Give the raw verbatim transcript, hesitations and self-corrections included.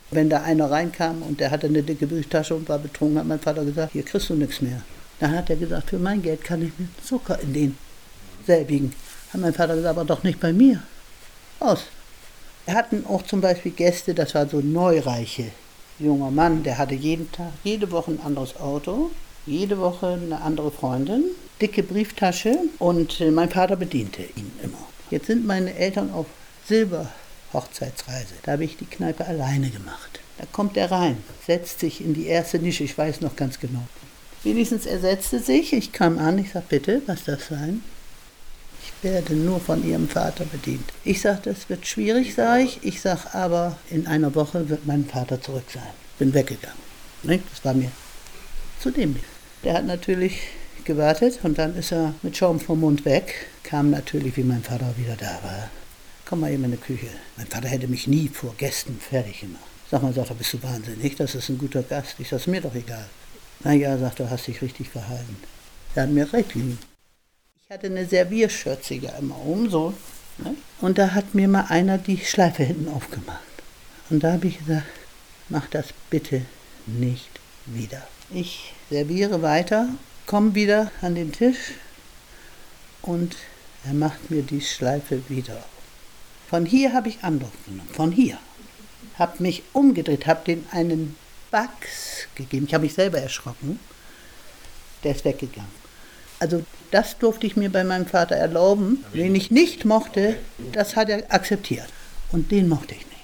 Wenn da einer reinkam und der hatte eine dicke Brieftasche und war betrunken, hat mein Vater gesagt, hier kriegst du nichts mehr. Dann hat er gesagt, für mein Geld kann ich mir Zucker in den selbigen. Hat mein Vater gesagt, aber doch nicht bei mir. Aus. Wir hatten auch zum Beispiel Gäste, das war so ein neureiche junger Mann, der hatte jeden Tag, jede Woche ein anderes Auto, jede Woche eine andere Freundin, dicke Brieftasche und mein Vater bediente ihn immer. Jetzt sind meine Eltern auf Silberhochzeitsreise. Da habe ich die Kneipe alleine gemacht. Da kommt er rein, setzt sich in die erste Nische, ich weiß noch ganz genau. Wenigstens er setzte sich, ich kam an, ich sage, bitte, was das sein? Ich werde nur von Ihrem Vater bedient. Ich sage, das wird schwierig, sage ich. Ich sage, aber in einer Woche wird mein Vater zurück sein. Bin weggegangen. Das war mir zu dämlich. Der hat natürlich gewartet und dann ist er mit Schaum vom Mund weg. Kam natürlich, wie mein Vater wieder da war. Komm mal eben in die Küche. Mein Vater hätte mich nie vor Gästen fertig gemacht. Sag mal, sagt er, bist du wahnsinnig? Das ist ein guter Gast. Ich sage, ist mir doch egal. Na ja, sagt er, hast dich richtig verhalten. Er hat mir recht lieb. Ich hatte eine Servierschürze ja immer um, so. Ne? Und da hat mir mal einer die Schleife hinten aufgemacht. Und da habe ich gesagt, mach das bitte nicht wieder. Ich serviere weiter, komme wieder an den Tisch und er macht mir die Schleife wieder auf. Von hier habe ich Anlauf genommen, von hier. Habe mich umgedreht, habe den einen Bugs gegeben. Ich habe mich selber erschrocken. Der ist weggegangen. Also das durfte ich mir bei meinem Vater erlauben. Wen ich nicht mochte, das hat er akzeptiert. Und den mochte ich nicht.